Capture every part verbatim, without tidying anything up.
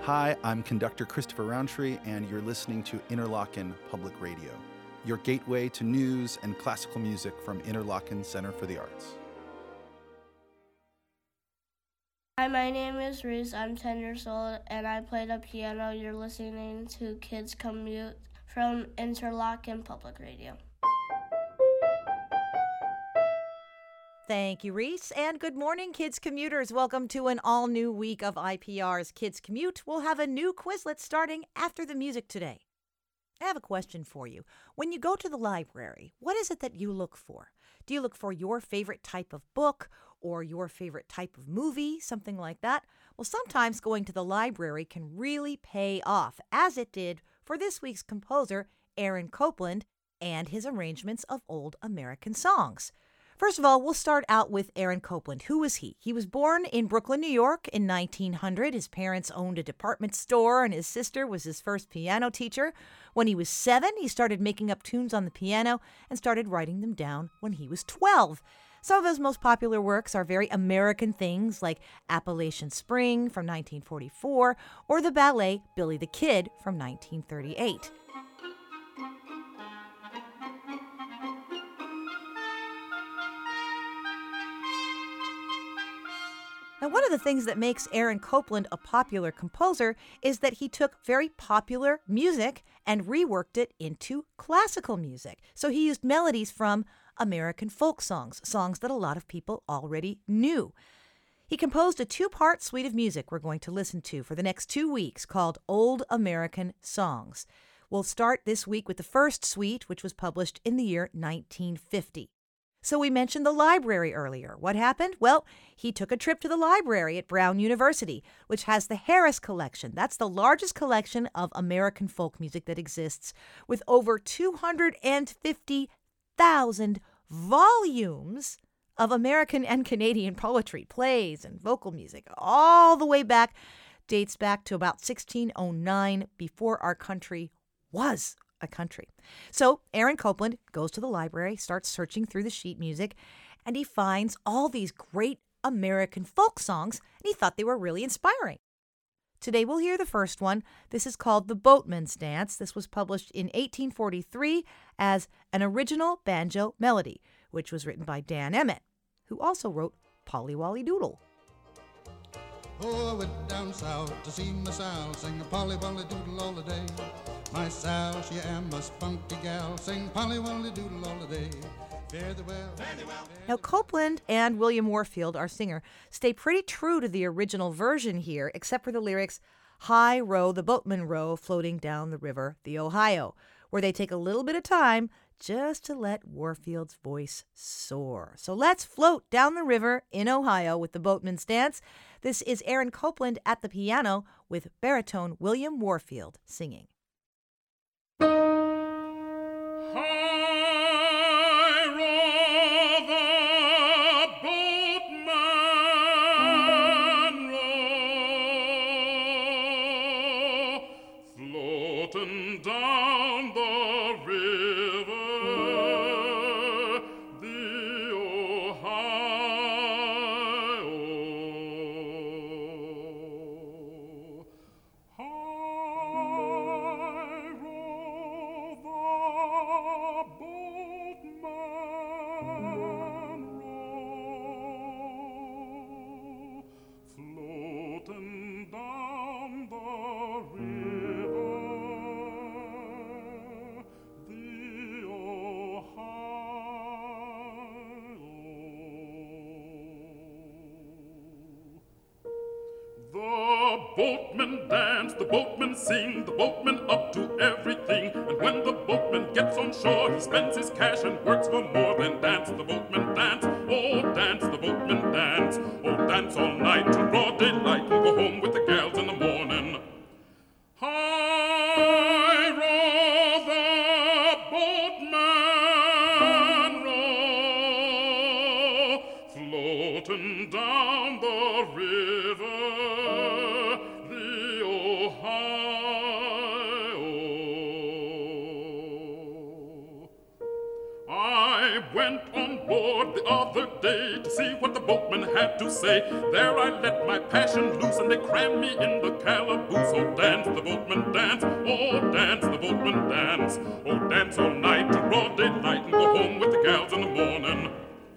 Hi, I'm conductor Christopher Roundtree, and you're listening to Interlochen Public Radio, your gateway to news and classical music from Interlochen Center for the Arts. Hi, my name is Reese. I'm ten years old, and I play the piano. You're listening to Kids Commute from Interlochen Public Radio. Thank you, Reese, and good morning, Kids Commuters. Welcome to an all-new week of I P R's Kids Commute. We'll have a new Quizlet starting after the music today. I have a question for you. When you go to the library, what is it that you look for? Do you look for your favorite type of book or your favorite type of movie, something like that? Well, sometimes going to the library can really pay off, as it did for this week's composer, Aaron Copland, and his arrangements of old American songs. First of all, we'll start out with Aaron Copland. Who was he? He was born in Brooklyn, New York in nineteen hundred. His parents owned a department store, and his sister was his first piano teacher. When he was seven, he started making up tunes on the piano and started writing them down when he was twelve. Some of his most popular works are very American things like Appalachian Spring from nineteen forty-four or the ballet Billy the Kid from nineteen thirty-eight. Now, one of the things that makes Aaron Copland a popular composer is that he took very popular music and reworked it into classical music. So he used melodies from American folk songs, songs that a lot of people already knew. He composed a two-part suite of music we're going to listen to for the next two weeks called Old American Songs. We'll start this week with the first suite, which was published in the year nineteen fifty. So we mentioned the library earlier. What happened? Well, he took a trip to the library at Brown University, which has the Harris Collection. That's the largest collection of American folk music that exists, with over two hundred fifty thousand volumes of American and Canadian poetry, plays, and vocal music, all the way back, dates back to about sixteen oh nine, before our country was a country. So Aaron Copland goes to the library, starts searching through the sheet music, and he finds all these great American folk songs, and he thought they were really inspiring. Today we'll hear the first one. This is called The Boatman's Dance. This was published in eighteen forty-three as an original banjo melody, which was written by Dan Emmett, who also wrote Polly Wolly Doodle. Oh, I went down south to see my Sal sing a Polly Wolly Doodle all the day. My Sal, she am a spunky gal, sing Polly Wolly Doodle all the day. Fare thee well, fare thee well. Now, Copland and William Warfield, our singer, stay pretty true to the original version here, except for the lyrics, "High row the boatman row, floating down the river, the Ohio," where they take a little bit of time just to let Warfield's voice soar. So let's float down the river in Ohio with the Boatman's Dance. This is Aaron Copland at the piano with baritone William Warfield singing. High row the boatman row, floating down the river, the Ohio. High row the boatman row, floating down the river, the Ohio. The boatmen dance, the boatmen sing, the boatmen up to everything. And when the boatman gets on shore, he spends his cash and works for more than dance. The boatmen dance, oh dance, the boatmen dance, oh dance all night till broad daylight and go home with the gals in the morning. High row the boatman row, floating down the river, the Ohio. I went on on board the other day to see what the boatman had to say. There I let my passion loose and they crammed me in the calaboose. Oh, dance the boatman, dance. Oh, dance the boatman, dance. Oh, dance all night till broad daylight and go home with the gals in the morning.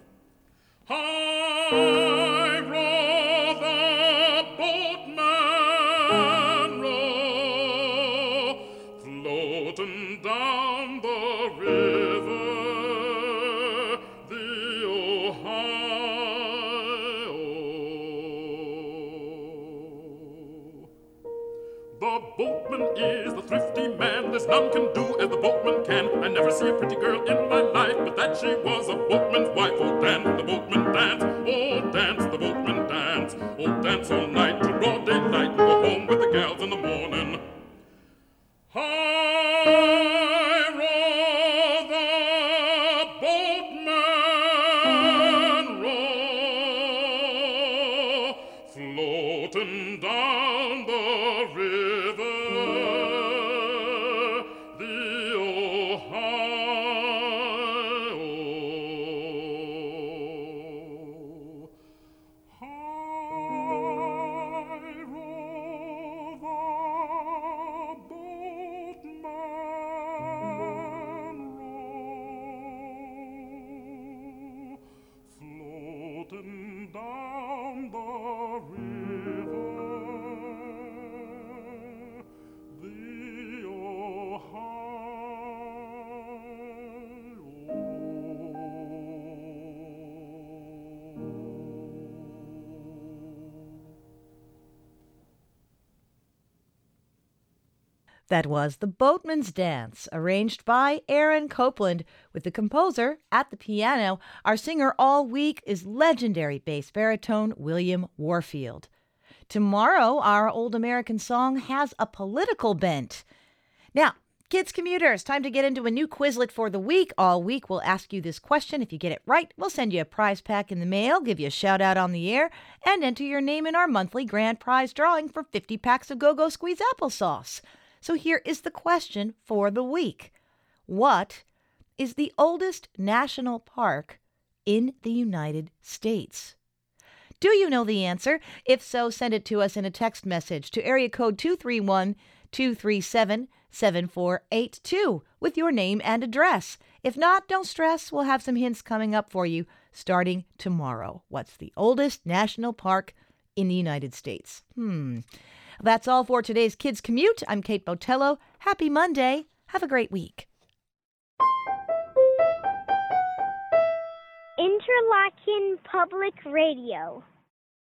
High row the boatman row, floating down the river, the Ohio. The boatman is the thrifty man, there's none can do as the boatman can. I never see a pretty girl in my life, but that she was a boatman's wife. Oh, dance the boatman, dance. Oh, dance the boatman, dance. Oh, dance all night till broad daylight and go home with the gals in the morning. High row the boatman row, floating down the river, the Ohio. High row the boatman row, floating down the river, the That was The Boatman's Dance, arranged by Aaron Copland, with the composer at the piano. Our singer all week is legendary bass baritone William Warfield. Tomorrow, our Old American Song has a political bent. Now, kids commuters, time to get into a new Quizlet for the week. All week, we'll ask you this question. If you get it right, we'll send you a prize pack in the mail, give you a shout out on the air, and enter your name in our monthly grand prize drawing for fifty packs of Go-Go Squeeze applesauce. So here is the question for the week. What is the oldest national park in the United States? Do you know the answer? If so, send it to us in a text message to area code two three one, two three seven, seven four eight two with your name and address. If not, don't stress. We'll have some hints coming up for you starting tomorrow. What's the oldest national park in the United States? Hmm. That's all for today's Kids Commute. I'm Kate Botello. Happy Monday. Have a great week. Interlochen Public Radio.